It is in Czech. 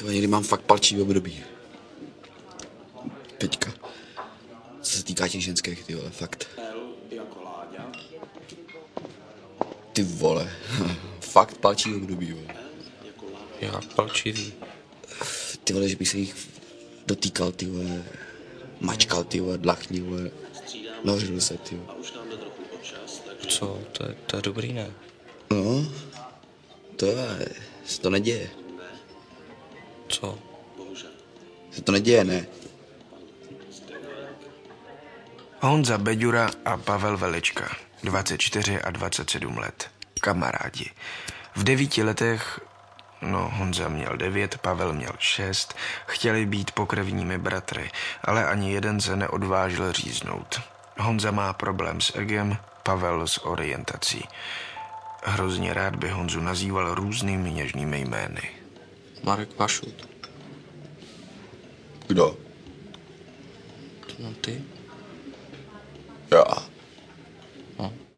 Tyhle, někdy mám fakt palčivý období. Teďka. Co se týká těch ženských, ty vole, fakt. Ty vole, fakt palčivý období, vole. Jak palčivý? Ty vole, že bych se jich dotýkal, ty vole, mačkal, ty vole, dlachni, vole, nořil se, ty vole. Co? To je dobrý, ne? No, to je, se to neděje. Co? Se to neděje, ne? Honza Beďura a Pavel Velička, 24 a 27 let, kamarádi. V 9 letech, Honza měl 9, Pavel měl 6, chtěli být pokrevními bratry, ale ani jeden se neodvážil říznout. Honza má problém s egem, Pavel s orientací. Hrozně rád by Honzu nazýval různými něžnými jmény. Marek Vašut. Kdo? No ty? Já.